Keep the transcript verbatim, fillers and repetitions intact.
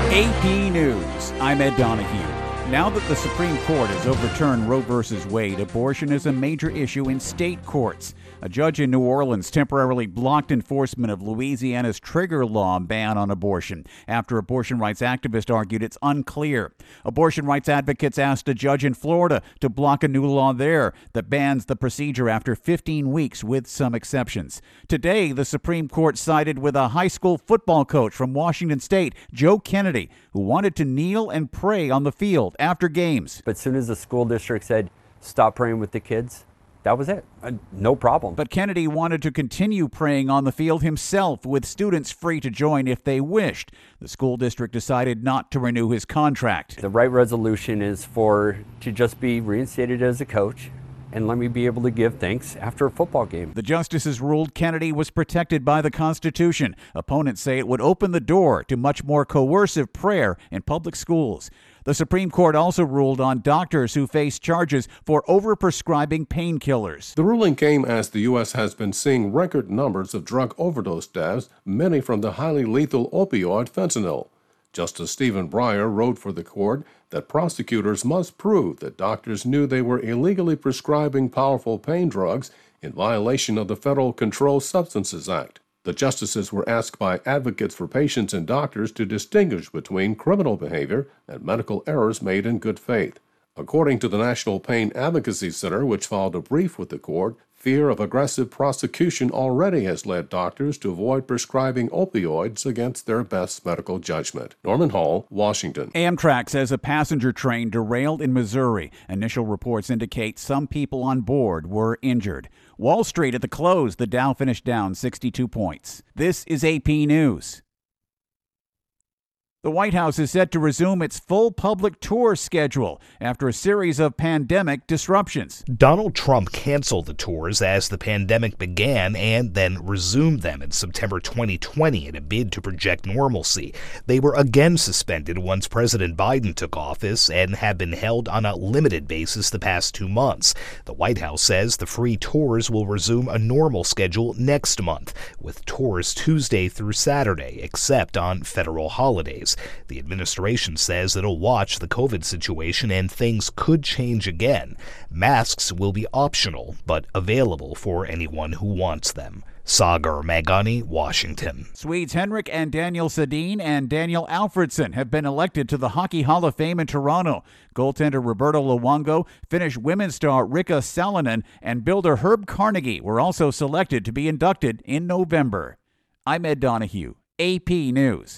A P News, I'm Ed Donahue. Now that the Supreme Court has overturned Roe v. Wade, abortion is a major issue in state courts. A judge in New Orleans temporarily blocked enforcement of Louisiana's trigger law ban on abortion after abortion rights activists argued it's unclear. Abortion rights advocates asked a judge in Florida to block a new law there that bans the procedure after fifteen weeks with some exceptions. Today, the Supreme Court sided with a high school football coach from Washington State, Joe Kennedy, who wanted to kneel and pray on the field after games. But as soon as the school district said, stop praying with the kids, that was it. Uh, no problem. But Kennedy wanted to continue praying on the field himself, with students free to join if they wished. The school district decided not to renew his contract. The right resolution is for to just be reinstated as a coach and let me be able to give thanks after a football game. The justices ruled Kennedy was protected by the Constitution. Opponents say it would open the door to much more coercive prayer in public schools. The Supreme Court also ruled on doctors who face charges for overprescribing painkillers. The ruling came as the U S has been seeing record numbers of drug overdose deaths, many from the highly lethal opioid fentanyl. Justice Stephen Breyer wrote for the court that prosecutors must prove that doctors knew they were illegally prescribing powerful pain drugs in violation of the Federal Controlled Substances Act. The justices were asked by advocates for patients and doctors to distinguish between criminal behavior and medical errors made in good faith. According to the National Pain Advocacy Center, which filed a brief with the court, fear of aggressive prosecution already has led doctors to avoid prescribing opioids against their best medical judgment. Norman Hall, Washington. Amtrak says a passenger train derailed in Missouri. Initial reports indicate some people on board were injured. Wall Street at the close, the Dow finished down sixty-two points. This is A P News. The White House is set to resume its full public tour schedule after a series of pandemic disruptions. Donald Trump canceled the tours as the pandemic began and then resumed them in September twenty twenty in a bid to project normalcy. They were again suspended once President Biden took office and have been held on a limited basis the past two months. The White House says the free tours will resume a normal schedule next month, with tours Tuesday through Saturday, except on federal holidays. The administration says it'll watch the COVID situation and things could change again. Masks will be optional, but available for anyone who wants them. Sagar Magani, Washington. Swedes Henrik and Daniel Sedin and Daniel Alfredsson have been elected to the Hockey Hall of Fame in Toronto. Goaltender Roberto Luongo, Finnish women's star Riikka Salonen, and builder Herb Carnegie were also selected to be inducted in November. I'm Ed Donahue, A P News.